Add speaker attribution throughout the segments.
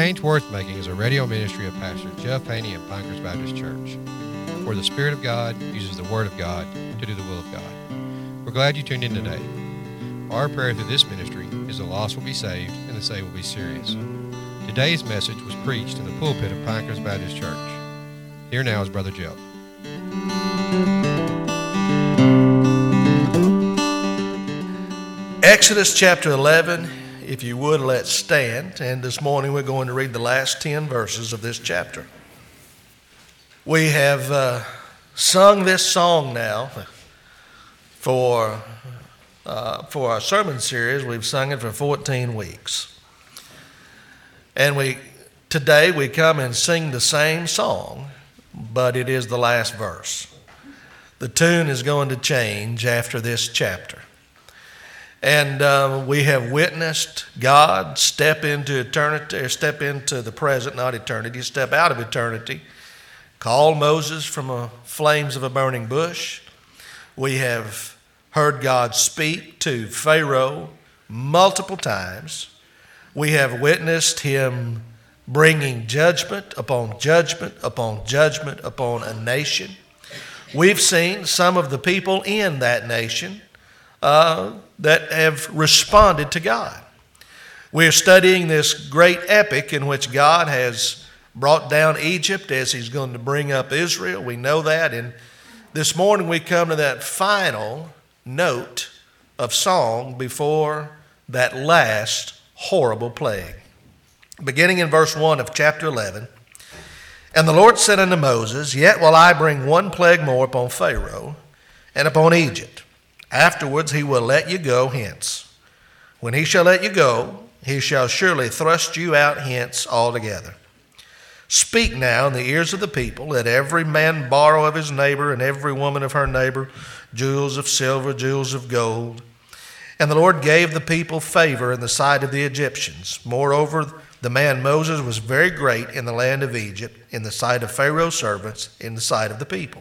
Speaker 1: Change Worth Making is a radio ministry of Pastor Jeff Haney of Pinecrest Baptist Church, where the Spirit of God uses the Word of God to do the will of God. We're glad you tuned in today. Our prayer through this ministry is the lost will be saved and the saved will be serious. Today's message was preached in the pulpit of Pinecrest Baptist Church. Here now is Brother Jeff.
Speaker 2: Exodus chapter 11, if you would, let's stand. And this morning we're going to read the last 10 verses of this chapter. We have sung this song now for our sermon series. We've sung it for 14 weeks. And today we come and sing the same song, but it is the last verse. The tune is going to change after this chapter. And we have witnessed God step into eternity, or step into the present, not eternity, step out of eternity, call Moses from the flames of a burning bush. We have heard God speak to Pharaoh multiple times. We have witnessed him bringing judgment upon judgment upon judgment upon a nation. We've seen some of the people in that nation that have responded to God. We're studying this great epic in which God has brought down Egypt as he's going to bring up Israel. We know that. And this morning we come to that final note of song before that last horrible plague. Beginning in verse 1 of chapter 11, "And the Lord said unto Moses, Yet will I bring one plague more upon Pharaoh and upon Egypt. Afterwards he will let you go hence. When he shall let you go, he shall surely thrust you out hence altogether. Speak now in the ears of the people, let every man borrow of his neighbor and every woman of her neighbor jewels of silver, jewels of gold. And the Lord gave the people favor in the sight of the Egyptians. Moreover, the man Moses was very great in the land of Egypt, in the sight of Pharaoh's servants, in the sight of the people.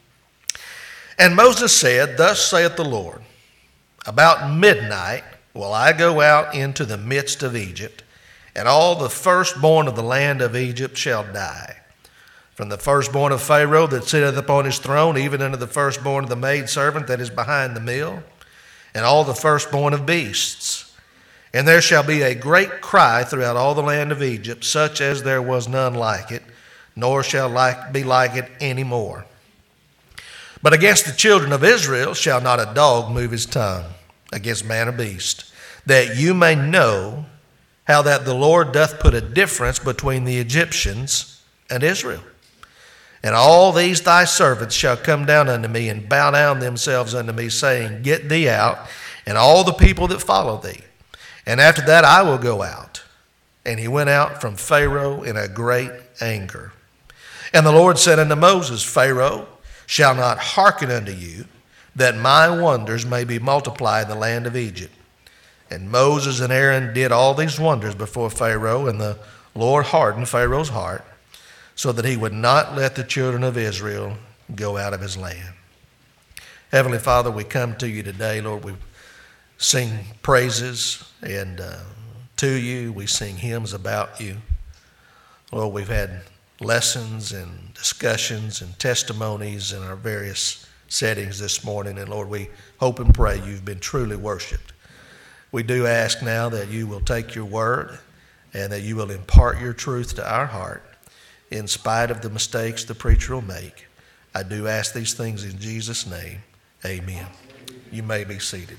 Speaker 2: And Moses said, Thus saith the Lord, About midnight will I go out into the midst of Egypt, and all the firstborn of the land of Egypt shall die. From the firstborn of Pharaoh that sitteth upon his throne, even unto the firstborn of the maidservant that is behind the mill, and all the firstborn of beasts. And there shall be a great cry throughout all the land of Egypt, such as there was none like it, nor shall be like it any more. But against the children of Israel shall not a dog move his tongue, against man or beast, that you may know how that the Lord doth put a difference between the Egyptians and Israel. And all these thy servants shall come down unto me and bow down themselves unto me, saying, Get thee out, and all the people that follow thee. And after that I will go out. And he went out from Pharaoh in a great anger. And the Lord said unto Moses, Pharaoh shall not hearken unto you, that my wonders may be multiplied in the land of Egypt. And Moses and Aaron did all these wonders before Pharaoh, and the Lord hardened Pharaoh's heart, so that he would not let the children of Israel go out of his land. Heavenly Father, we come to you today, Lord. We sing praises and to you. We sing hymns about you. Lord, we've had lessons and discussions and testimonies in our various settings this morning. And Lord, we hope and pray you've been truly worshiped. We do ask now that you will take your word and that you will impart your truth to our heart in spite of the mistakes the preacher will make. I do ask these things in Jesus' name. Amen. You may be seated.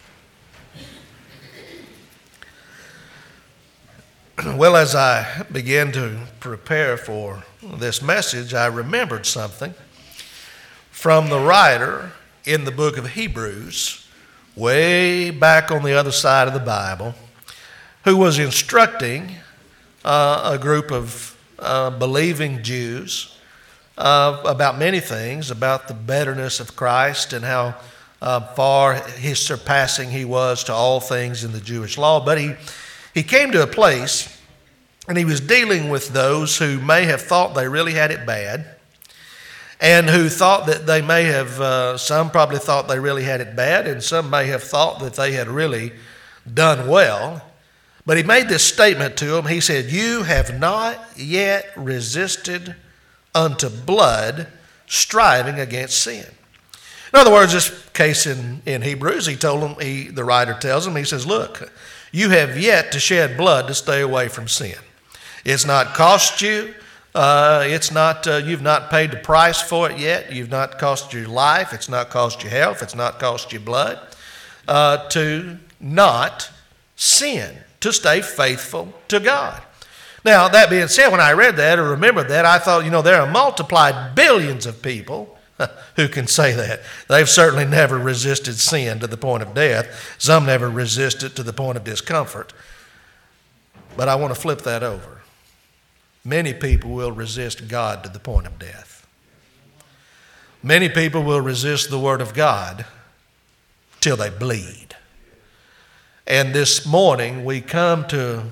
Speaker 2: Well, as I began to prepare for this message, I remembered something from the writer in the book of Hebrews, way back on the other side of the Bible, who was instructing a group of believing Jews about many things, about the betterness of Christ and how far his surpassing he was to all things in the Jewish law. But he came to a place and he was dealing with those who may have thought they really had it bad, and who thought that they may have, some probably thought they really had it bad, and some may have thought that they had really done well. But he made this statement to them. He said, you have not yet resisted unto blood, striving against sin. In other words, this case in Hebrews, he told them, the writer tells them, he says, look, you have yet to shed blood to stay away from sin. It's not cost you. You've not paid the price for it yet. You've not cost your life. It's not cost you health. It's not cost you blood to not sin, to stay faithful to God. Now, that being said, when I read that or remembered that, I thought, there are multiplied billions of people who can say that. They've certainly never resisted sin to the point of death. Some never resist it to the point of discomfort. But I want to flip that over. Many people will resist God to the point of death. Many people will resist the Word of God till they bleed. And this morning we come to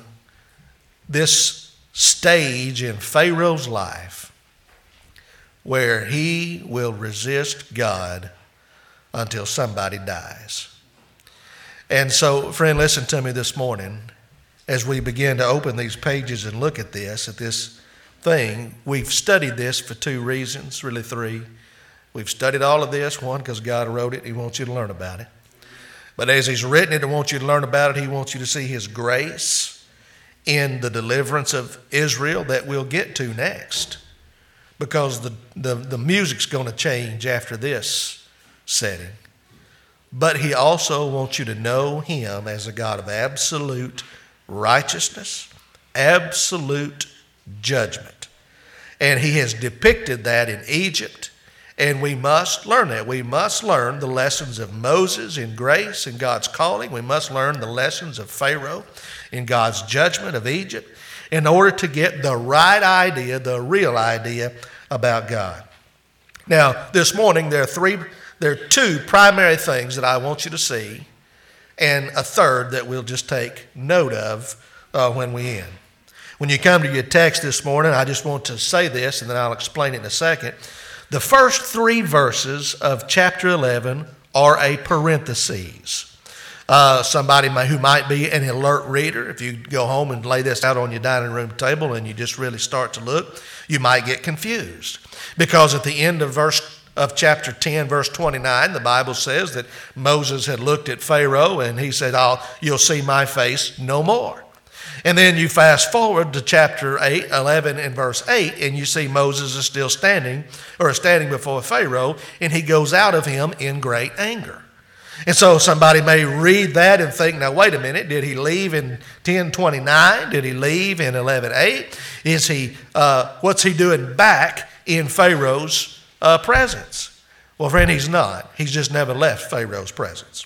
Speaker 2: this stage in Pharaoh's life where he will resist God until somebody dies. And so, friend, listen to me this morning as we begin to open these pages and look at this thing. We've studied this for two reasons, really three. We've studied all of this, one, because God wrote it. He wants you to learn about it. But as he's written it and wants you to learn about it, he wants you to see his grace in the deliverance of Israel that we'll get to next. Because the music's going to change after this setting. But he also wants you to know him as a God of absolute righteousness, absolute judgment. And he has depicted that in Egypt. And we must learn that. We must learn the lessons of Moses in grace and God's calling. We must learn the lessons of Pharaoh in God's judgment of Egypt in order to get the right idea, the real idea about God. Now, this morning there are two primary things that I want you to see, and a third that we'll just take note of when we end. When you come to your text this morning, I just want to say this, and then I'll explain it in a second. The first three verses of chapter 11 are a parenthesis. Somebody who might be an alert reader, if you go home and lay this out on your dining room table and you just really start to look, you might get confused. Because at the end of chapter 10, verse 29, the Bible says that Moses had looked at Pharaoh and he said, you'll see my face no more. And then you fast forward to chapter 11 and verse 8, and you see Moses is still standing before Pharaoh, and he goes out of him in great anger. And so somebody may read that and think, now wait a minute, did he leave in 10:29? Did he leave in 11:8? What's he doing back in Pharaoh's presence? Well, friend, he's not. He's just never left Pharaoh's presence.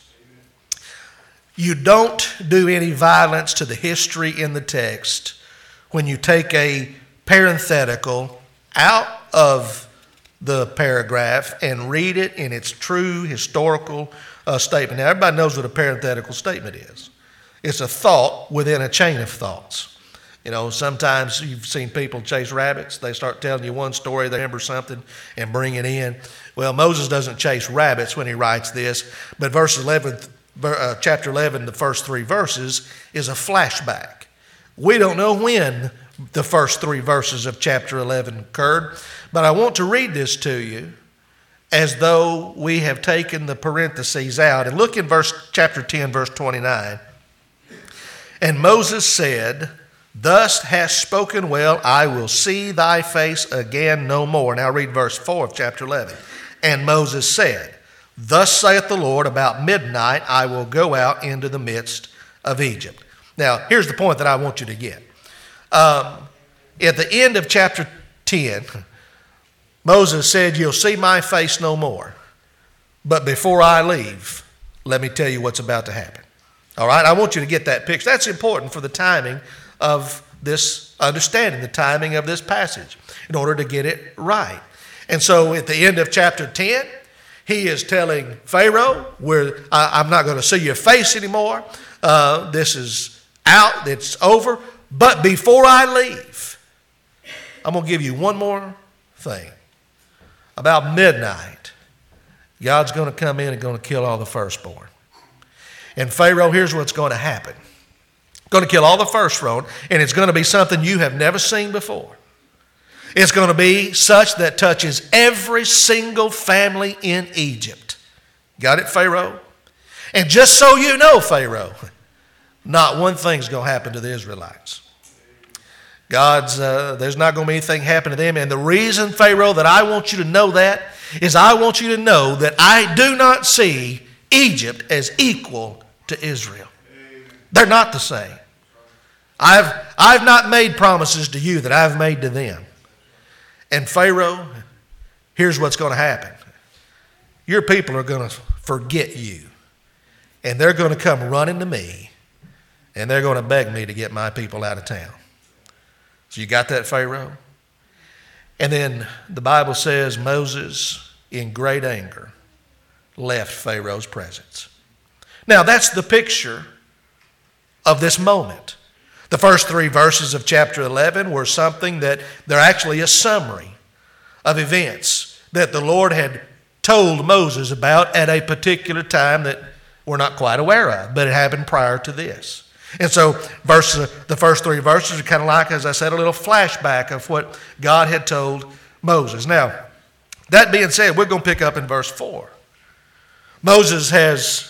Speaker 2: You don't do any violence to the history in the text when you take a parenthetical out of the paragraph and read it in its true historical statement. Now, everybody knows what a parenthetical statement is. It's a thought within a chain of thoughts. Sometimes you've seen people chase rabbits. They start telling you one story, they remember something, and bring it in. Well, Moses doesn't chase rabbits when he writes this, but chapter 11, the first three verses, is a flashback. We don't know when the first three verses of chapter 11 occurred, but I want to read this to you as though we have taken the parentheses out. And look in chapter 10, verse 29. And Moses said, "Thus hast spoken well, I will see thy face again no more." Now read verse 4 of chapter 11. And Moses said, "Thus saith the Lord, about midnight I will go out into the midst of Egypt." Now, here's the point that I want you to get. At the end of chapter 10, Moses said, "You'll see my face no more. But before I leave, let me tell you what's about to happen." All right? I want you to get that picture. That's important for the timing of this, understanding the timing of this passage in order to get it right. And so at the end of chapter 10, he is telling Pharaoh, I'm not going to see your face anymore. This is out. It's over. But before I leave, I'm going to give you one more thing. About midnight, God's going to come in and going to kill all the firstborn. And Pharaoh, here's what's going to happen. Going to kill all the firstborn, and it's going to be something you have never seen before. It's going to be such that touches every single family in Egypt. Got it, Pharaoh? And just so you know, Pharaoh, not one thing's going to happen to the Israelites. There's not going to be anything happen to them. And the reason, Pharaoh, that I want you to know that is I want you to know that I do not see Egypt as equal to Israel. They're not the same. I've not made promises to you that I've made to them. And Pharaoh, here's what's going to happen. Your people are going to forget you. And they're going to come running to me. And they're going to beg me to get my people out of town. So you got that, Pharaoh? And then the Bible says Moses, in great anger, left Pharaoh's presence. Now that's the picture of this moment. The first 3 verses of chapter 11 were something that they're actually a summary of events that the Lord had told Moses about at a particular time that we're not quite aware of, but it happened prior to this. And so the first 3 verses are kind of like, as I said, a little flashback of what God had told Moses. Now, that being said, we're going to pick up in verse 4. Moses has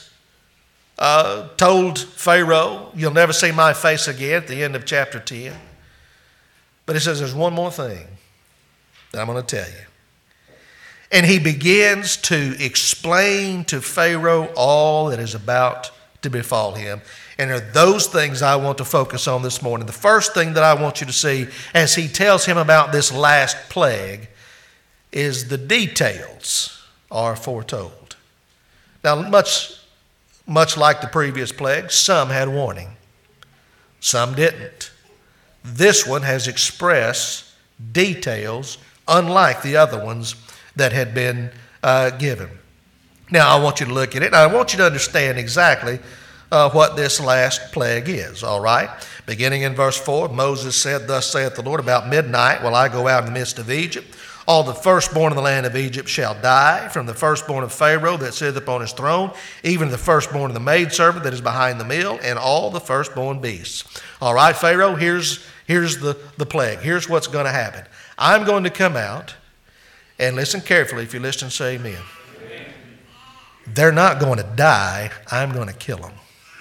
Speaker 2: told Pharaoh, you'll never see my face again, at the end of chapter 10. But he says there's one more thing that I'm going to tell you. And he begins to explain to Pharaoh all that is about to befall him. And there are those things I want to focus on this morning. The first thing that I want you to see as he tells him about this last plague is the details are foretold. Now, much like the previous plagues, some had warning. Some didn't. This one has expressed details unlike the other ones that had been given. Now, I want you to look at it, and I want you to understand exactly what this last plague is, all right? Beginning in verse 4, Moses said, thus saith the Lord, about midnight will I go out in the midst of Egypt. All the firstborn of the land of Egypt shall die, from the firstborn of Pharaoh that sitteth upon his throne, even the firstborn of the maidservant that is behind the mill, and all the firstborn beasts. All right, Pharaoh, here's the plague. Here's what's going to happen. I'm going to come out, and listen carefully. If you listen, say amen. Amen. They're not going to die. I'm going to kill them.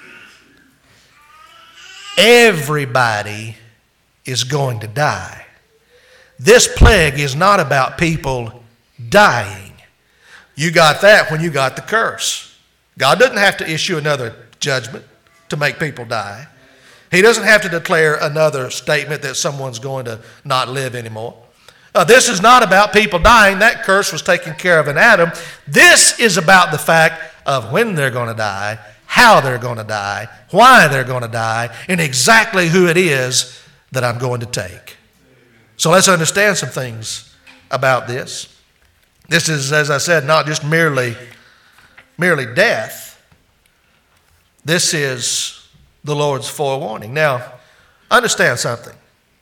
Speaker 2: Everybody is going to die. This plague is not about people dying. You got that when you got the curse. God doesn't have to issue another judgment to make people die. He doesn't have to declare another statement that someone's going to not live anymore. This is not about people dying. That curse was taken care of in Adam. This is about the fact of when they're going to die, how they're going to die, why they're going to die, and exactly who it is that I'm going to take. So let's understand some things about this. This is, as I said, not just merely death. This is the Lord's forewarning. Now, understand something.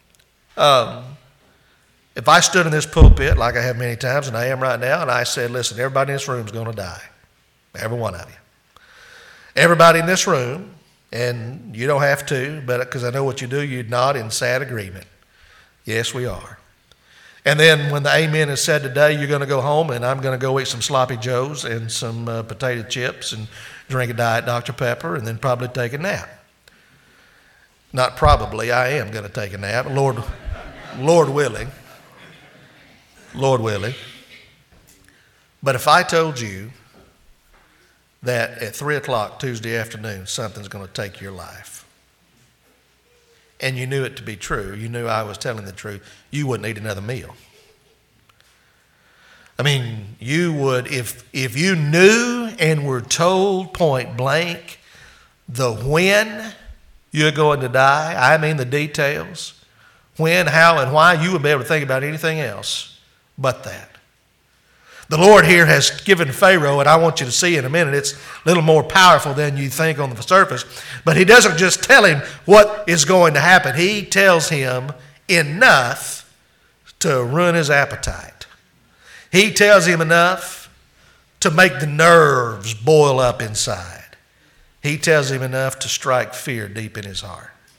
Speaker 2: If I stood in this pulpit, like I have many times, and I am right now, and I said, listen, everybody in this room is going to die. Every one of you. Everybody in this room, and you don't have to, but because I know what you do, you'd nod in sad agreement. Yes, we are. And then when the amen is said today, you're going to go home, and I'm going to go eat some sloppy joes and some potato chips and drink a Diet Dr. Pepper, and then probably take a nap. Not probably, I am going to take a nap. Lord willing. Lord willing. But if I told you that at 3 o'clock Tuesday afternoon, something's going to take your life, and you knew it to be true, you knew I was telling the truth, you wouldn't eat another meal. I mean, you would, if you knew and were told point blank the when you're going to die, I mean the details, when, how, and why, you wouldn't be able to think about anything else but that. The Lord here has given Pharaoh, and I want you to see in a minute, it's a little more powerful than you think on the surface, but he doesn't just tell him what is going to happen. He tells him enough to ruin his appetite. He tells him enough to make the nerves boil up inside. He tells him enough to strike fear deep in his heart.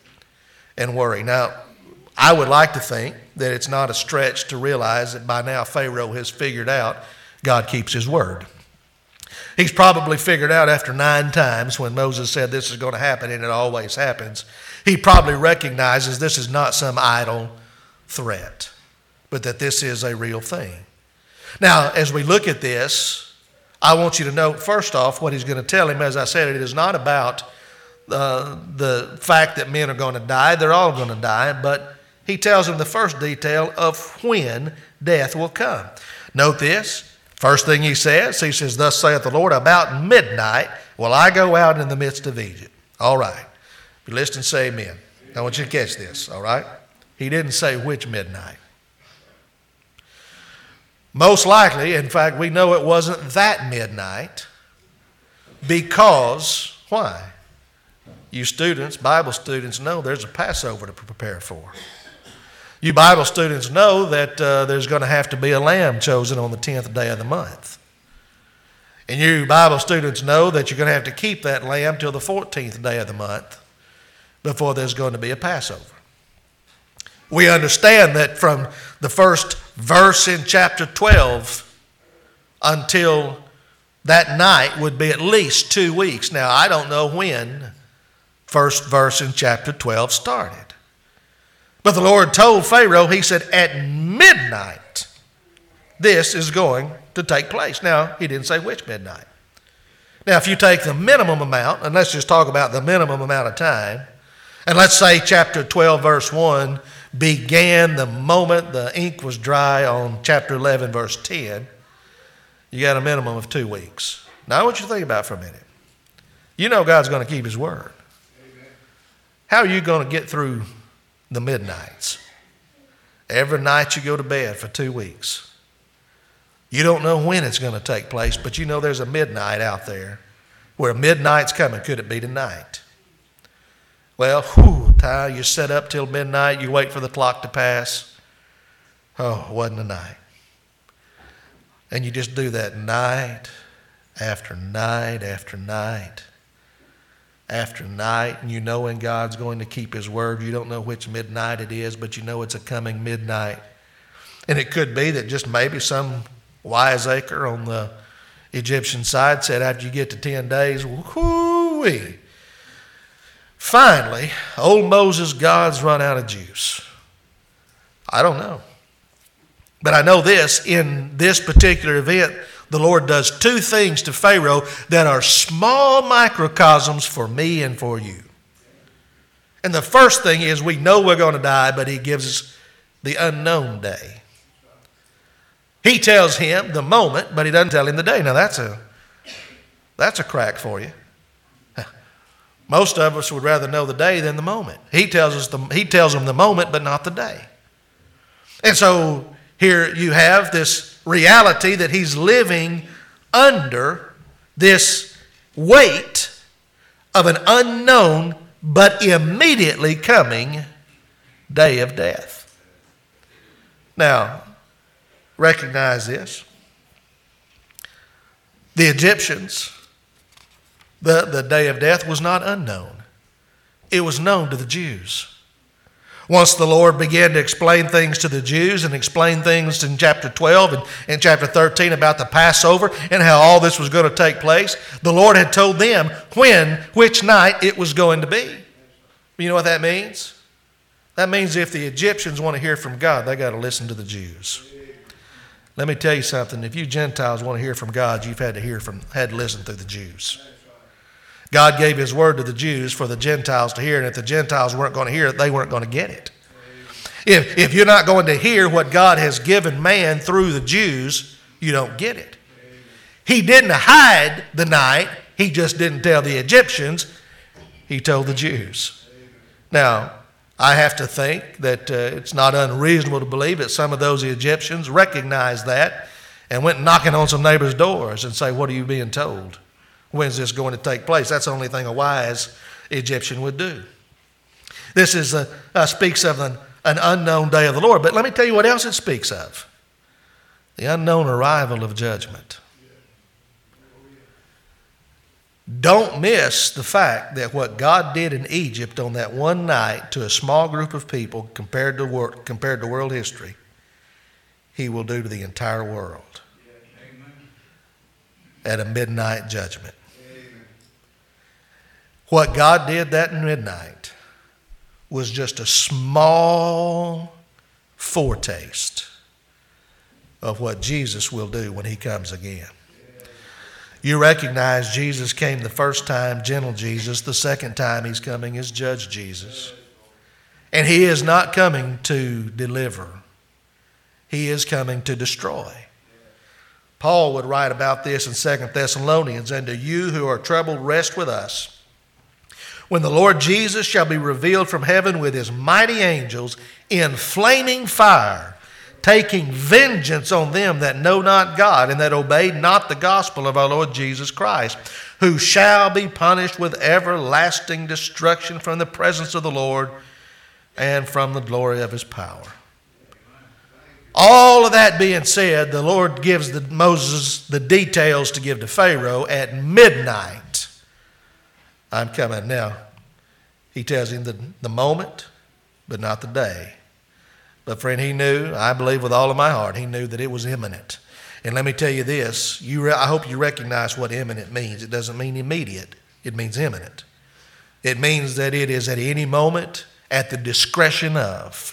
Speaker 2: and worry. Now, I would like to think that it's not a stretch to realize that by now Pharaoh has figured out God keeps his word. He's probably figured out after 9 times when Moses said this is going to happen, and it always happens, he probably recognizes this is not some idle threat, but that this is a real thing. Now, as we look at this, I want you to note, first off, what he's going to tell him. As I said, it is not about the fact that men are going to die. They're all going to die, but he tells him the first detail of when death will come. Note this. First thing he says, thus saith the Lord, about midnight will I go out in the midst of Egypt. All right. If you listen, say amen. I want you to catch this, all right? He didn't say which midnight. Most likely, in fact, we know it wasn't that midnight because, why? You students, Bible students, know there's a Passover to prepare for. You Bible students know that there's going to have to be a lamb chosen on the 10th day of the month. And you Bible students know that you're going to have to keep that lamb till the 14th day of the month before there's going to be a Passover. We understand that from the first verse in chapter 12 until that night would be at least 2 weeks. Now, I don't know when first verse in chapter 12 started. But the Lord told Pharaoh, he said, at midnight, this is going to take place. Now, he didn't say which midnight. Now, if you take the minimum amount, and let's just talk about the minimum amount of time, and let's say chapter 12, verse 1, began the moment the ink was dry on chapter 11, verse 10, you got a minimum of 2 weeks. Now, I want you to think about it for a minute. You know God's going to keep his word. How are you going to get through the midnights? Every night you go to bed for 2 weeks. You don't know when it's going to take place, but you know there's a midnight out there where midnight's coming. Could it be tonight? Well, Ty, you set up till midnight, you wait for the clock to pass. Oh, it wasn't a night. And you just do that night after night after night after night, and you know when God's going to keep his word. You don't know which midnight it is, but you know it's a coming midnight. And it could be that just maybe some wiseacre on the Egyptian side said after you get to 10 days, whoo-wee. Finally, old Moses, God's run out of juice. I don't know. But I know this, in this particular event, the Lord does 2 things to Pharaoh that are small microcosms for me and for you. And the first thing is we know we're going to die, but he gives us the unknown day. He tells him the moment, but he doesn't tell him the day. Now that's a crack for you. Most of us would rather know the day than the moment. He tells them the moment, but not the day. And so here you have this reality that he's living under this weight of an unknown but immediately coming day of death. Now, recognize this. The Egyptians, the day of death was not unknown. It was known to the Jews. Once the Lord began to explain things to the Jews and explain things in chapter 12 and in chapter 13 about the Passover and how all this was going to take place, the Lord had told them which night it was going to be. You know what that means? That means if the Egyptians want to hear from God, they got to listen to the Jews. Let me tell you something. If you Gentiles want to hear from God, you've had to listen to the Jews. God gave his word to the Jews for the Gentiles to hear, and if the Gentiles weren't going to hear it, they weren't going to get it. If you're not going to hear what God has given man through the Jews, you don't get it. He didn't hide the night. He just didn't tell the Egyptians. He told the Jews. Now, I have to think that it's not unreasonable to believe that some of those Egyptians recognized that and went knocking on some neighbors' doors and say, what are you being told? When's this going to take place? That's the only thing a wise Egyptian would do. This speaks of an unknown day of the Lord. But let me tell you what else it speaks of. The unknown arrival of judgment. Don't miss the fact that what God did in Egypt on that one night to a small group of people compared to world history, he will do to the entire world at a midnight judgment. What God did that midnight was just a small foretaste of what Jesus will do when he comes again. You recognize Jesus came the first time, gentle Jesus. The second time he's coming as Judge Jesus. And he is not coming to deliver. He is coming to destroy. Paul would write about this in 2 Thessalonians, "And to you who are troubled, rest with us. When the Lord Jesus shall be revealed from heaven with his mighty angels in flaming fire, taking vengeance on them that know not God and that obey not the gospel of our Lord Jesus Christ, who shall be punished with everlasting destruction from the presence of the Lord and from the glory of his power." All of that being said, the Lord gives Moses the details to give to Pharaoh at midnight. I'm coming now. He tells him the moment, but not the day. But friend, he knew, I believe with all of my heart, he knew that it was imminent. And let me tell you this, I hope you recognize what imminent means. It doesn't mean immediate. It means imminent. It means that it is at any moment at the discretion of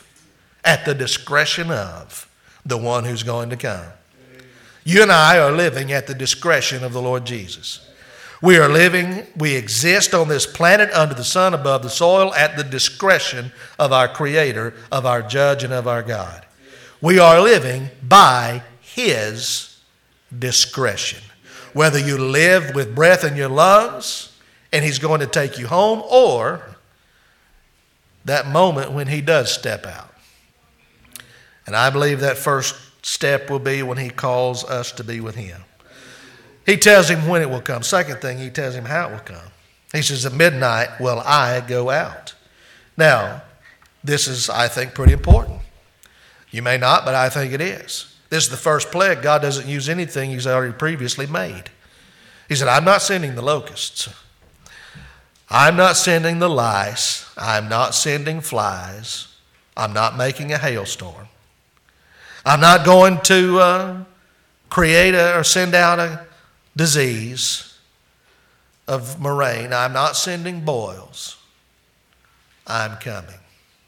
Speaker 2: the one who's going to come. You and I are living at the discretion of the Lord Jesus. We exist on this planet under the sun above the soil at the discretion of our Creator, of our Judge, and of our God. We are living by his discretion. Whether you live with breath in your lungs and he's going to take you home, or that moment when he does step out. And I believe that first step will be when he calls us to be with him. He tells him when it will come. Second thing, he tells him how it will come. He says, "At midnight will I go out." Now, this is, I think, pretty important. You may not, but I think it is. This is the first plague. God doesn't use anything he's already previously made. He said, "I'm not sending the locusts. I'm not sending the lice. I'm not sending flies. I'm not making a hailstorm. I'm not going to create or send out a disease of murrain. I'm not sending boils. I'm coming."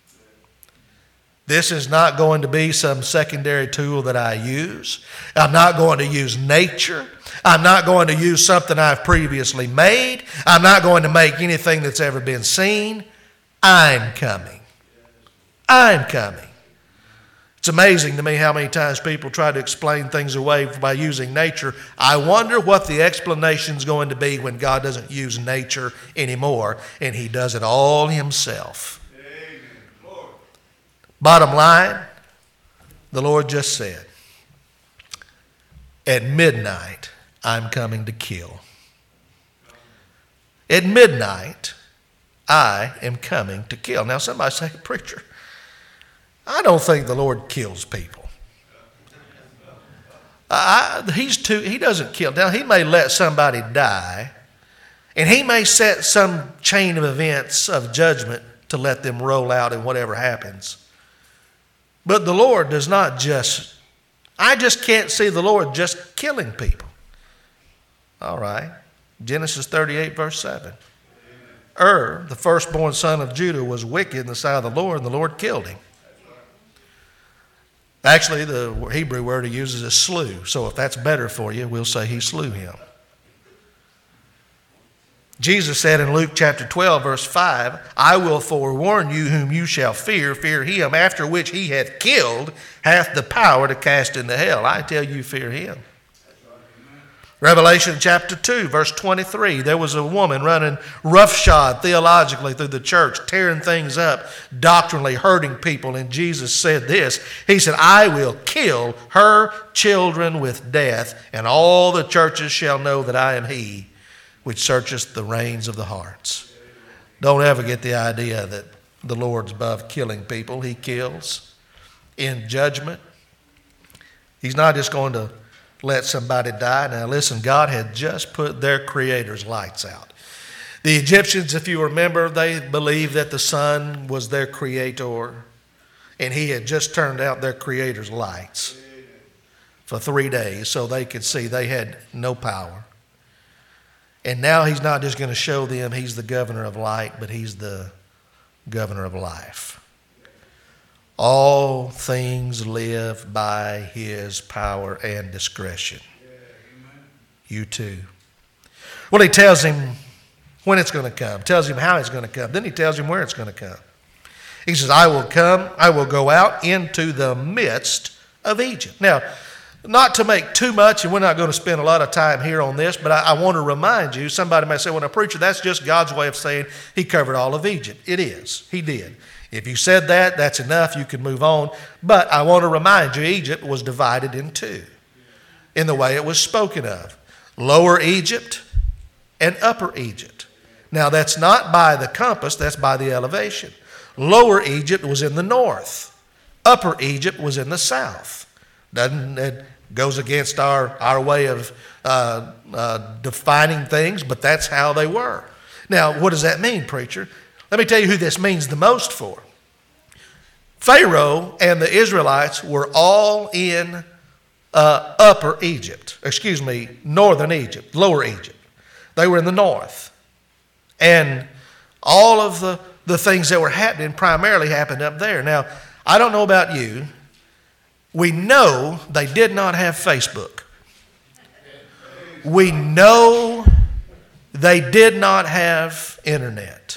Speaker 2: This is not going to be some secondary tool that I use. I'm not going to use nature. I'm not going to use something I've previously made. I'm not going to make anything that's ever been seen. I'm coming. I'm coming. It's amazing to me how many times people try to explain things away by using nature. I wonder what the explanation is going to be when God doesn't use nature anymore and he does it all himself. Amen. Bottom line, the Lord just said, "At midnight, I'm coming to kill." At midnight, I am coming to kill. Now somebody say, "Preacher, I don't think the Lord kills people." He doesn't kill. Now, he may let somebody die, and he may set some chain of events of judgment to let them roll out and whatever happens. But the Lord does not I just can't see the Lord just killing people. All right. Genesis 38, verse 7. The firstborn son of Judah, was wicked in the sight of the Lord, and the Lord killed him. Actually, the Hebrew word he uses is slew. So if that's better for you, we'll say he slew him. Jesus said in Luke chapter 12, verse 5, "I will forewarn you whom you shall fear. Fear him, after which he hath killed, hath the power to cast into hell." I tell you, fear him. Revelation chapter 2, verse 23, there was a woman running roughshod theologically through the church, tearing things up, doctrinally hurting people, and Jesus said this. He said, "I will kill her children with death, and all the churches shall know that I am he which searcheth the reins of the hearts." Don't ever get the idea that the Lord's above killing people. He kills in judgment. He's not just going to let somebody die. Now listen, God had just put their creator's lights out. The Egyptians, if you remember, they believed that the sun was their creator, and he had just turned out their creator's lights for 3 days so they could see they had no power. And now he's not just going to show them he's the governor of light, but he's the governor of life. All things live by his power and discretion. You too. Well, he tells him when it's going to come, tells him how it's going to come. Then he tells him where it's going to come. He says, I will go out into the midst of Egypt. Now, not to make too much, and we're not going to spend a lot of time here on this, but I want to remind you, somebody may say, well, a preacher, that's just God's way of saying he covered all of Egypt. It is. He did. If you said that, that's enough. You can move on. But I want to remind you, Egypt was divided in two in the way it was spoken of. Lower Egypt and Upper Egypt. Now, that's not by the compass, that's by the elevation. Lower Egypt was in the north. Upper Egypt was in the south. It goes against our way of defining things, but that's how they were. Now, what does that mean, preacher? Let me tell you who this means the most for. Pharaoh and the Israelites were all in Upper Egypt. Northern Egypt, Lower Egypt. They were in the north. And all of the things that were happening primarily happened up there. Now, I don't know about you. We know they did not have Facebook. We know they did not have internet.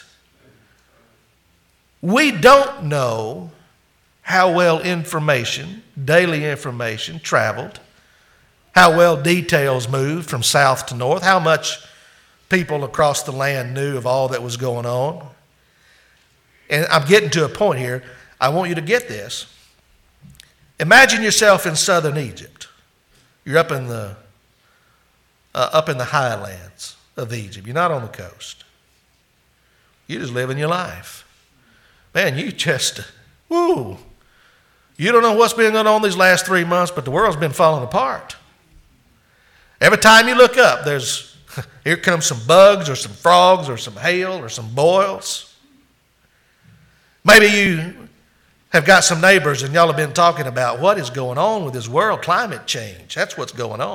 Speaker 2: We don't know how well daily information traveled, how well details moved from south to north, how much people across the land knew of all that was going on. And I'm getting to a point here. I want you to get this. Imagine yourself in southern Egypt. You're up in the highlands of Egypt. You're not on the coast. You're just living your life. Man, you don't know what's been going on these last 3 months, but the world's been falling apart. Every time you look up, here comes some bugs or some frogs or some hail or some boils. Maybe you have got some neighbors and y'all have been talking about what is going on with this world, climate change. That's what's going on.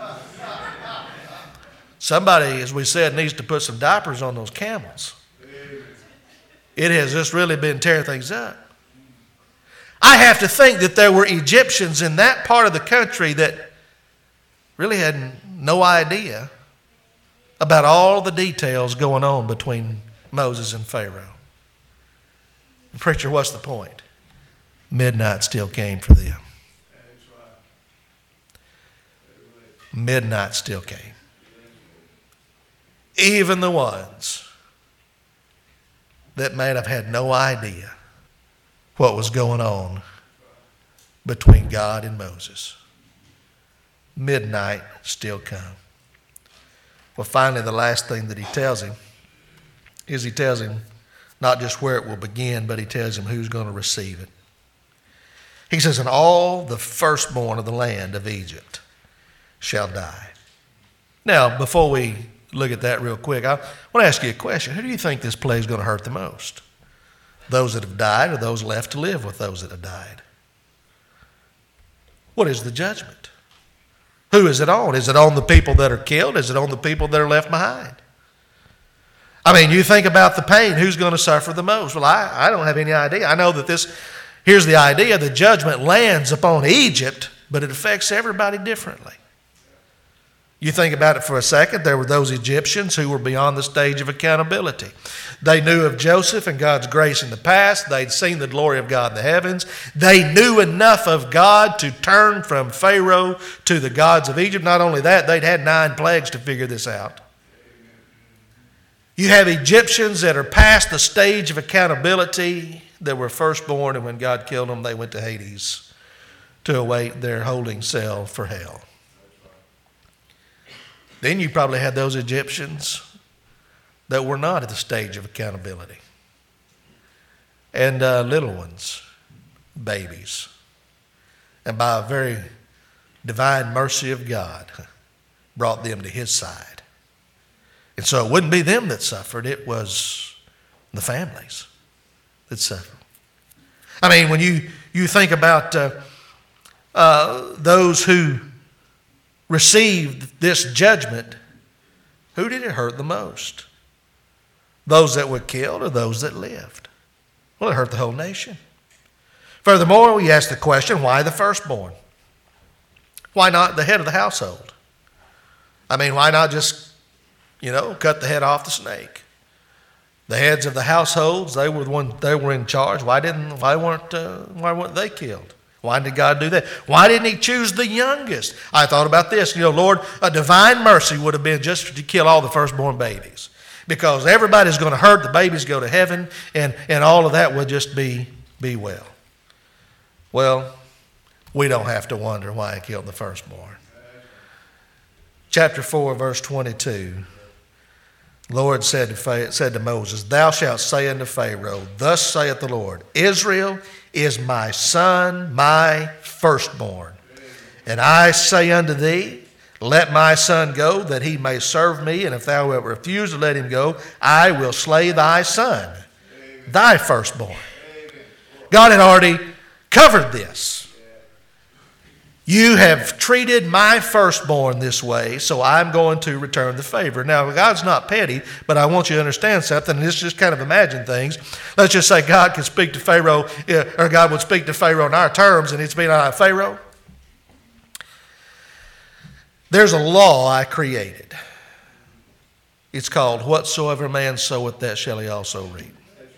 Speaker 2: Somebody, as we said, needs to put some diapers on those camels. It has just really been tearing things up. I have to think that there were Egyptians in that part of the country that really had no idea about all the details going on between Moses and Pharaoh. Preacher, what's the point? Midnight still came for them. Midnight still came. Even the ones that may have had no idea what was going on between God and Moses. Midnight still come. Well, finally, the last thing that he tells him is he tells him not just where it will begin, but he tells him who's going to receive it. He says, and all the firstborn of the land of Egypt shall die. Now, before we look at that real quick, I want to ask you a question. Who do you think this plague is going to hurt the most? Those that have died or those left to live with those that have died? What is the judgment? Who is it on? Is it on the people that are killed? Is it on the people that are left behind? I mean, you think about the pain. Who's going to suffer the most? Well, I don't have any idea. I know that here's the idea. The judgment lands upon Egypt, but it affects everybody differently. You think about it for a second. There were those Egyptians who were beyond the stage of accountability. They knew of Joseph and God's grace in the past. They'd seen the glory of God in the heavens. They knew enough of God to turn from Pharaoh to the gods of Egypt. Not only that, they'd had 9 plagues to figure this out. You have Egyptians that are past the stage of accountability, that were firstborn, and when God killed them, they went to Hades to await their holding cell for hell. Then you probably had those Egyptians that were not at the stage of accountability. And little ones, babies. And by a very divine mercy of God brought them to his side. And so it wouldn't be them that suffered, it was the families that suffered. I mean, when you think about those who received this judgment, who did it hurt the most? Those that were killed or those that lived? Well, it hurt the whole nation. Furthermore, we ask the question, why the firstborn? Why not the head of the household? I mean, why not just, cut the head off the snake? The heads of the households, they were in charge. Why weren't they killed? Why did God do that? Why didn't he choose the youngest? I thought about this. Lord, a divine mercy would have been just to kill all the firstborn babies. Because everybody's going to hurt, the babies go to heaven, and all of that would just be well. Well, we don't have to wonder why he killed the firstborn. Chapter 4, verse 22. The Lord said to Moses, "Thou shalt say unto Pharaoh, Thus saith the Lord, Israel is my son, my firstborn. And I say unto thee, Let my son go, that he may serve me. And if thou wilt refuse to let him go, I will slay thy son, thy firstborn." God had already covered this. You have treated my firstborn this way, so I'm going to return the favor. Now, God's not petty, but I want you to understand something. Let's just kind of imagine things. Let's just say God can speak to Pharaoh, or God would speak to Pharaoh in our terms, and it's being like, Pharaoh, there's a law I created. It's called, whatsoever man soweth, that shall he also reap.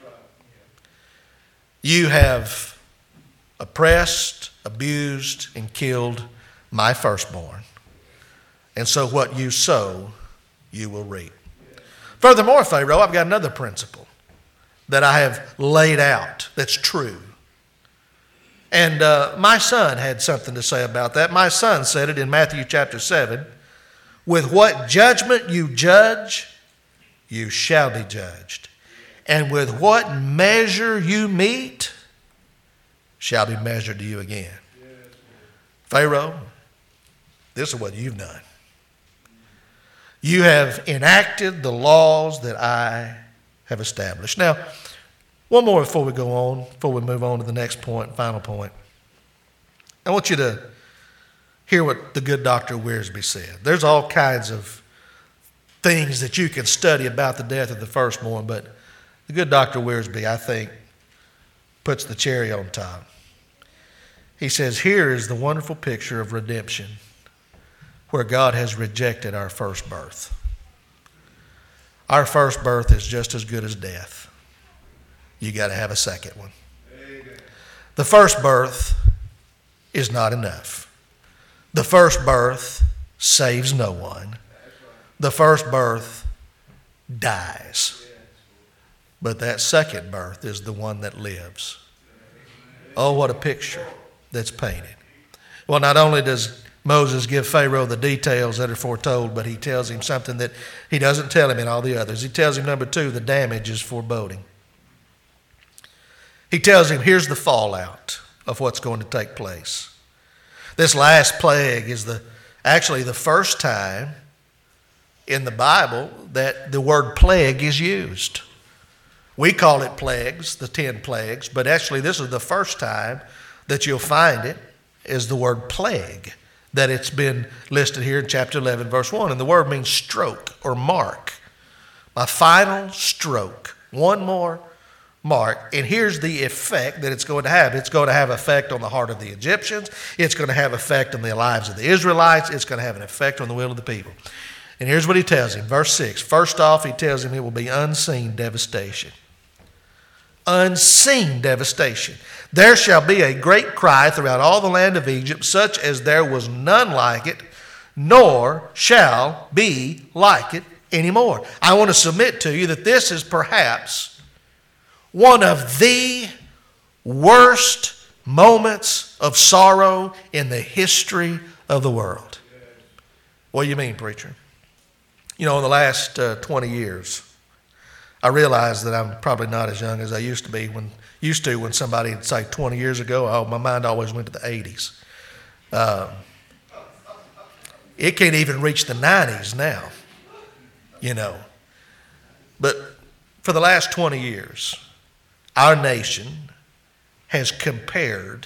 Speaker 2: You have oppressed, abused, and killed my firstborn. And so what you sow, you will reap. Furthermore, Pharaoh, I've got another principle that I have laid out that's true. And my son had something to say about that. My son said it in Matthew chapter 7. With what judgment you judge, you shall be judged. And with what measure you meet, shall be measured to you again. Pharaoh, this is what you've done. You have enacted the laws that I have established. Now, one more before we move on to the next point, final point. I want you to hear what the good Dr. Wiersbe said. There's all kinds of things that you can study about the death of the firstborn, but the good Dr. Wiersbe, I think, puts the cherry on top. He says, here is the wonderful picture of redemption where God has rejected our first birth. Our first birth is just as good as death. You got to have a second one. Amen. The first birth is not enough. The first birth saves no one. The first birth dies. But that second birth is the one that lives. Oh, what a picture that's painted. Well, not only does Moses give Pharaoh the details that are foretold, but he tells him something that he doesn't tell him in all the others. He tells him, number 2, the damage is foreboding. He tells him, here's the fallout of what's going to take place. This last plague is actually the first time in the Bible that the word plague is used. We call it plagues, the 10 plagues, but actually this is the first time that you'll find it is the word plague, that it's been listed here in chapter 11, verse 1. And the word means stroke or mark. My final stroke. One more mark. And here's the effect that it's going to have. It's going to have effect on the heart of the Egyptians. It's going to have effect on the lives of the Israelites. It's going to have an effect on the will of the people. And here's what he tells him. Verse 6. First off, he tells him it will be unseen devastation. Unseen devastation. There shall be a great cry throughout all the land of Egypt, such as there was none like it, nor shall be like it anymore. I want to submit to you that this is perhaps one of the worst moments of sorrow in the history of the world. What do you mean, preacher? In the last 20 years, I realize that I'm probably not as young as I used to be when somebody would say 20 years ago. Oh, my mind always went to the 80s. It can't even reach the 90s now, But for the last 20 years, our nation has compared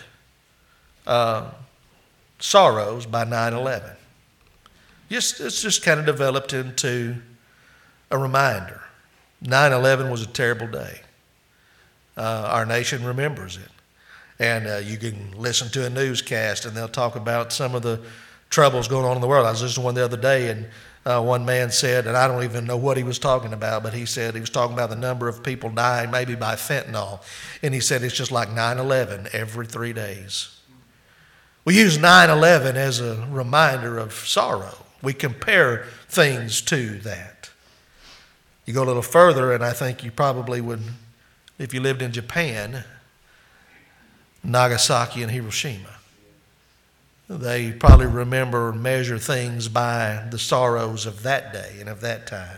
Speaker 2: sorrows by 9/11. It's just kind of developed into a reminder. 9/11 was a terrible day. Our nation remembers it. And you can listen to a newscast and they'll talk about some of the troubles going on in the world. I was listening to one the other day, and one man said, and I don't even know what he was talking about, but he said he was talking about the number of people dying maybe by fentanyl. And he said it's just like 9/11 every 3 days. We use 9/11 as a reminder of sorrow. We compare things to that. You go a little further, and I think you probably would, if you lived in Japan, Nagasaki and Hiroshima. They probably remember and measure things by the sorrows of that day and of that time.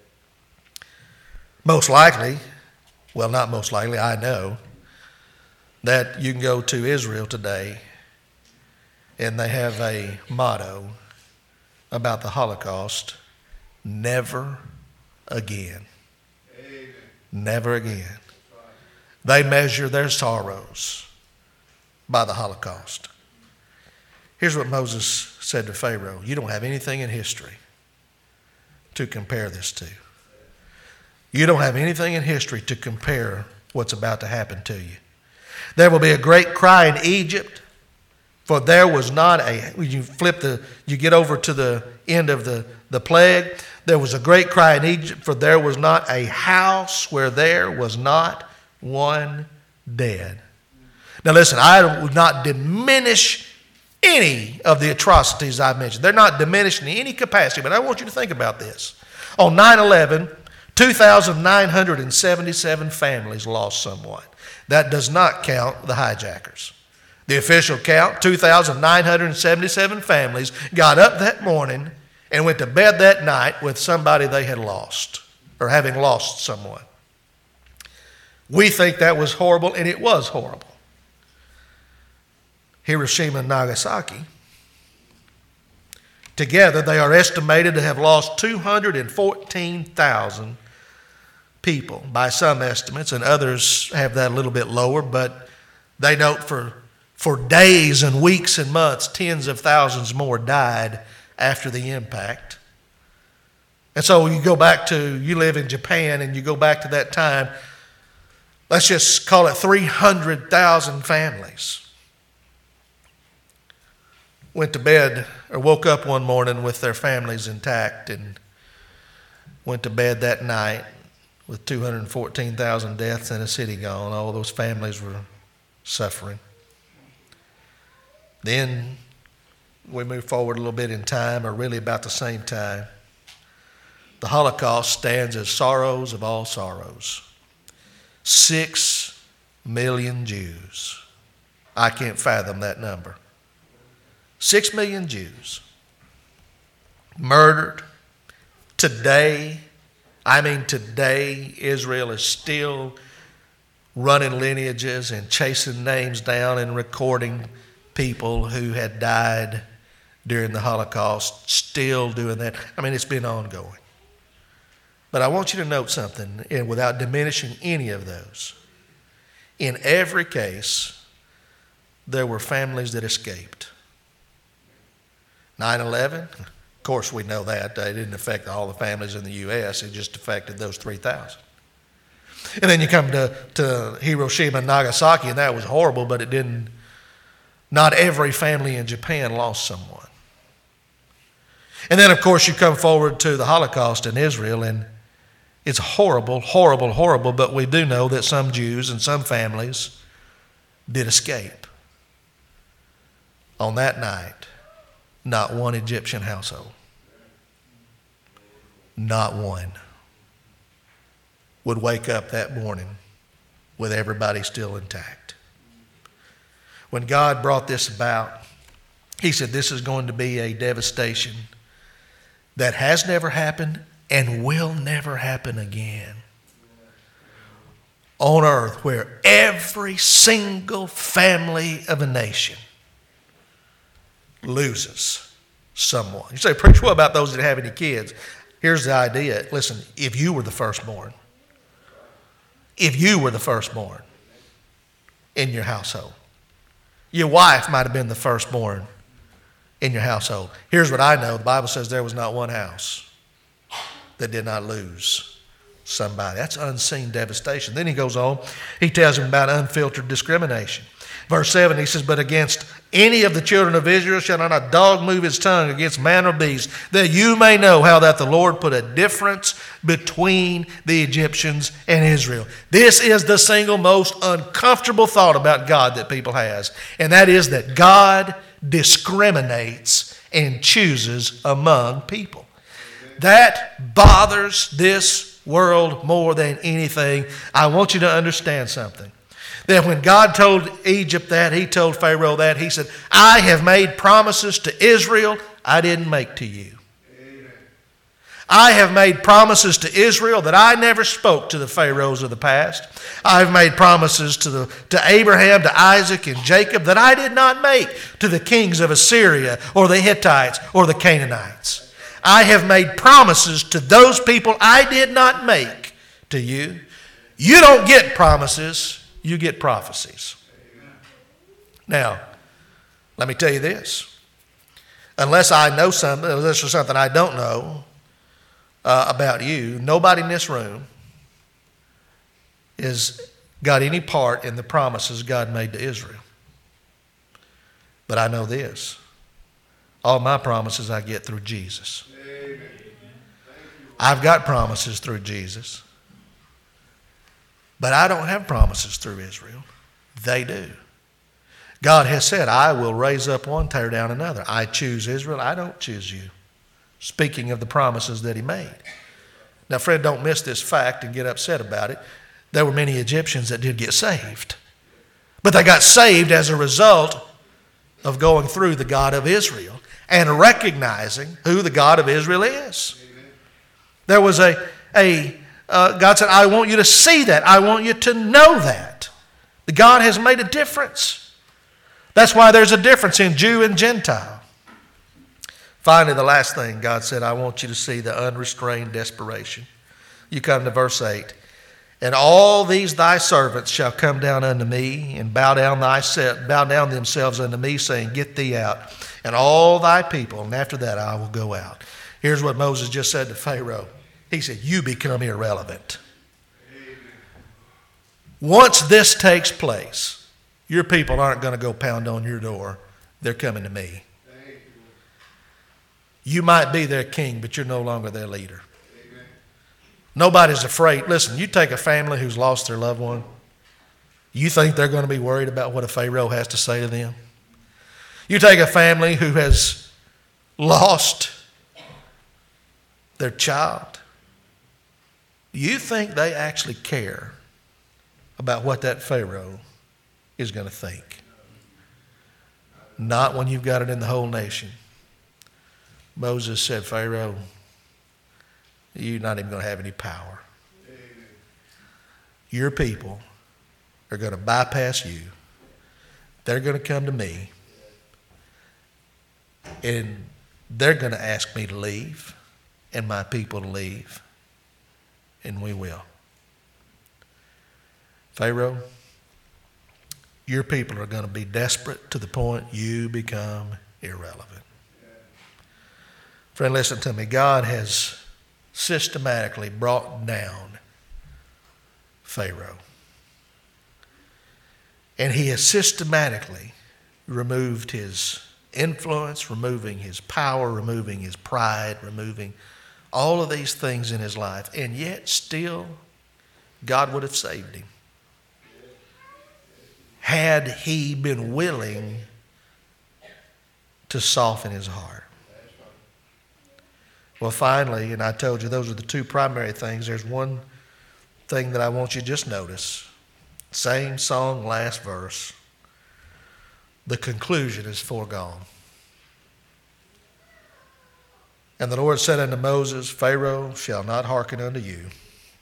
Speaker 2: Most likely, well, not most likely, I know, that you can go to Israel today and they have a motto about the Holocaust: never again. Amen. Never again. They measure their sorrows by the Holocaust. Here's what Moses said to Pharaoh: you don't have anything in history to compare this to. You don't have anything in history to compare what's about to happen to you. There will be a great cry in Egypt, for there was not a, you get over to the end of the plague, there was a great cry in Egypt, for there was not a house where there was not one dead. Now listen, I would not diminish any of the atrocities I've mentioned. They're not diminished in any capacity, but I want you to think about this. On 9/11, 2,977 families lost someone. That does not count the hijackers. The official count, 2,977 families got up that morning and went to bed that night with somebody they had lost, or having lost someone. We think that was horrible, and it was horrible. Hiroshima and Nagasaki, together they are estimated to have lost 214,000 people by some estimates, and others have that a little bit lower, but they note for days and weeks and months, tens of thousands more died after the impact. And so you live in Japan and you go back to that time, let's just call it 300,000 families went to bed or woke up one morning with their families intact and went to bed that night with 214,000 deaths and a city gone. All those families were suffering. Then we move forward a little bit in time, or really about the same time. The Holocaust stands as sorrows of all sorrows. 6 million Jews. I can't fathom that number. 6 million Jews murdered. Today, Israel is still running lineages and chasing names down and recording people who had died during the Holocaust, still doing that. It's been ongoing. But I want you to note something, and without diminishing any of those. In every case, there were families that escaped. 9/11, of course we know that. It didn't affect all the families in the U.S. It just affected those 3,000. And then you come to Hiroshima and Nagasaki, and that was horrible, but not every family in Japan lost someone. And then, of course, you come forward to the Holocaust in Israel, and it's horrible, horrible, horrible, but we do know that some Jews and some families did escape. On that night, not one Egyptian household, not one, would wake up that morning with everybody still intact. When God brought this about, He said this is going to be a devastation that has never happened and will never happen again on earth, where every single family of a nation loses someone. You say, preach, what about those that have any kids? Here's the idea. Listen, if you were the firstborn in your household, your wife might have been the firstborn in your household. Here's what I know. The Bible says there was not one house that did not lose somebody. That's unseen devastation. Then he goes on. He tells him about unfiltered discrimination. Verse 7, he says, but against any of the children of Israel shall not a dog move his tongue against man or beast, that you may know how that the Lord put a difference between the Egyptians and Israel. This is the single most uncomfortable thought about God that people has, and that is that God discriminates and chooses among people. That bothers this world more than anything. I want you to understand something. That when God told Egypt that, he told Pharaoh that, he said, I have made promises to Israel I didn't make to you. Amen. I have made promises to Israel that I never spoke to the Pharaohs of the past. I have made promises to Abraham, to Isaac, and Jacob that I did not make to the kings of Assyria or the Hittites or the Canaanites. I have made promises to those people I did not make to you. You don't get promises. You get prophecies. Now, let me tell you this. Unless I know something, unless there's something I don't know about you, nobody in this room has got any part in the promises God made to Israel. But I know this. All my promises I get through Jesus. I've got promises through Jesus. But I don't have promises through Israel. They do. God has said, I will raise up one, tear down another. I choose Israel. I don't choose you. Speaking of the promises that he made. Now, friend, don't miss this fact and get upset about it. There were many Egyptians that did get saved. But they got saved as a result of going through the God of Israel and recognizing who the God of Israel is. There was God said, I want you to see that. I want you to know that. The God has made a difference. That's why there's a difference in Jew and Gentile. Finally, the last thing, God said, I want you to see the unrestrained desperation. You come to verse 8. And all these thy servants shall come down unto me and bow down themselves unto me, saying, get thee out, and all thy people, and after that I will go out. Here's what Moses just said to Pharaoh. He said, you become irrelevant. Amen. Once this takes place, your people aren't going to go pound on your door. They're coming to me. You might be their king, but you're no longer their leader. Amen. Nobody's afraid. Listen, you take a family who's lost their loved one. You think they're going to be worried about what a Pharaoh has to say to them? You take a family who has lost their child. You think they actually care about what that Pharaoh is going to think? Not when you've got it in the whole nation. Moses said, Pharaoh, you're not even going to have any power. Your people are going to bypass you. They're going to come to me. And they're going to ask me to leave and my people to leave. And we will. Pharaoh, your people are going to be desperate to the point you become irrelevant. Friend, listen to me. God has systematically brought down Pharaoh. And he has systematically removed his influence, removing his power, removing his pride, removing all of these things in his life, and yet still God would have saved him had he been willing to soften his heart. Well, finally, and I told you those are the two primary things. There's one thing that I want you to just notice. Same song, last verse. The conclusion is foregone. And the Lord said unto Moses, Pharaoh shall not hearken unto you,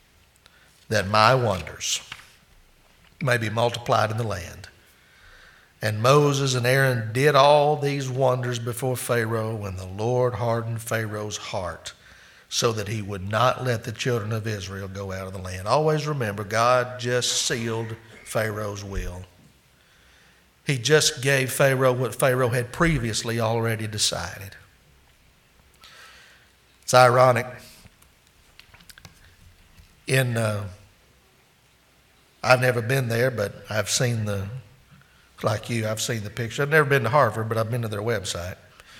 Speaker 2: that my wonders may be multiplied in the land. And Moses and Aaron did all these wonders before Pharaoh, and the Lord hardened Pharaoh's heart so that he would not let the children of Israel go out of the land. Always remember, God just sealed Pharaoh's will. He just gave Pharaoh what Pharaoh had previously already decided. It's ironic. I've never been there, but I've seen like you, I've seen the picture. I've never been to Harvard, but I've been to their website.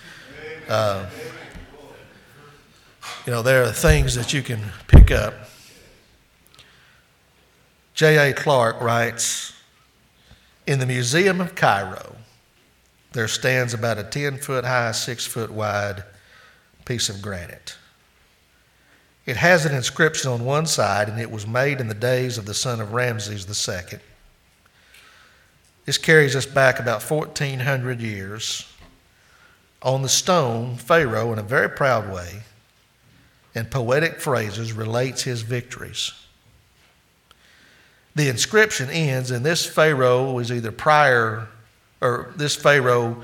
Speaker 2: There are things that you can pick up. J.A. Clark writes, in the Museum of Cairo, there stands about a 10-foot high, 6-foot wide piece of granite. It has an inscription on one side, and it was made in the days of the son of Ramses II. This carries us back about 1,400 years. On the stone, Pharaoh, in a very proud way, in poetic phrases, relates his victories. The inscription ends, and this Pharaoh was either prior, or this Pharaoh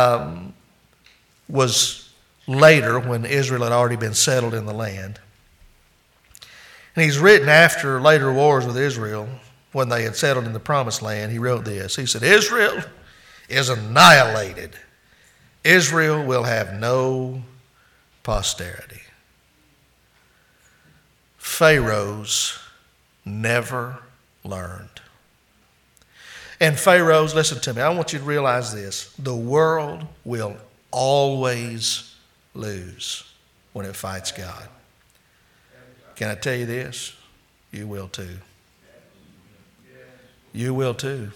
Speaker 2: was later when Israel had already been settled in the land. And he's written after later wars with Israel, when they had settled in the promised land, he wrote this. He said, Israel is annihilated. Israel will have no posterity. Pharaohs never learned. And Pharaohs, listen to me, I want you to realize this. The world will always lose when it fights God. Can I tell you this? You will too. You will too.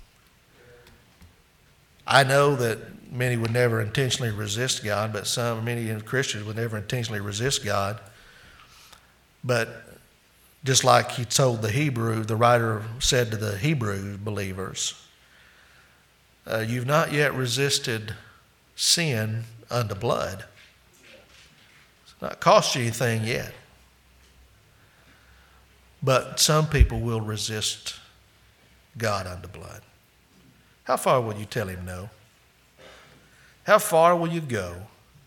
Speaker 2: I know that many would never intentionally resist God, but many Christians would never intentionally resist God. But just like he told the writer said to the Hebrew believers, you've not yet resisted sin unto blood. It's not cost you anything yet. But some people will resist God unto blood. How far will you tell him no? How far will you go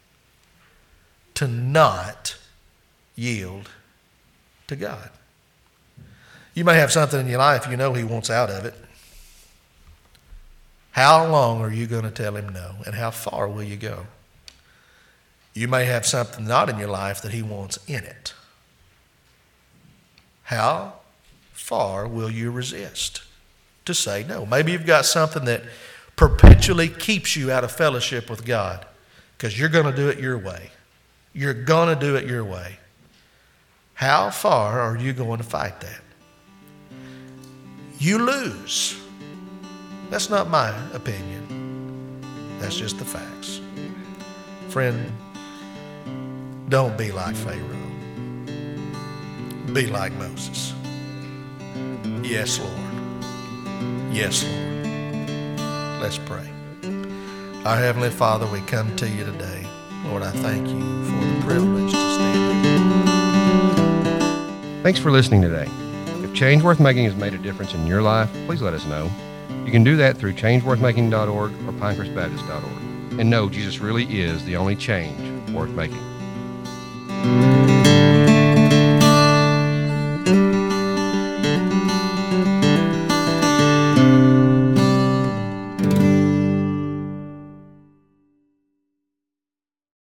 Speaker 2: to not yield to God? You may have something in your life you know he wants out of it. How long are you going to tell him no? And how far will you go? You may have something not in your life that he wants in it. How far will you resist to say no? Maybe you've got something that perpetually keeps you out of fellowship with God because you're going to do it your way. You're going to do it your way. How far are you going to fight that? You lose. That's not my opinion. That's just the facts. Friend, don't be like Pharaoh. Be like Moses. Yes, Lord. Yes, Lord. Let's pray. Our Heavenly Father, we come to you today. Lord, I thank you for the privilege to stand here.
Speaker 1: Thanks for listening today. If Change Worth Making has made a difference in your life, please let us know. You can do that through changeworthmaking.org or pinecrestbaptist.org. And know Jesus really is the only change worth making.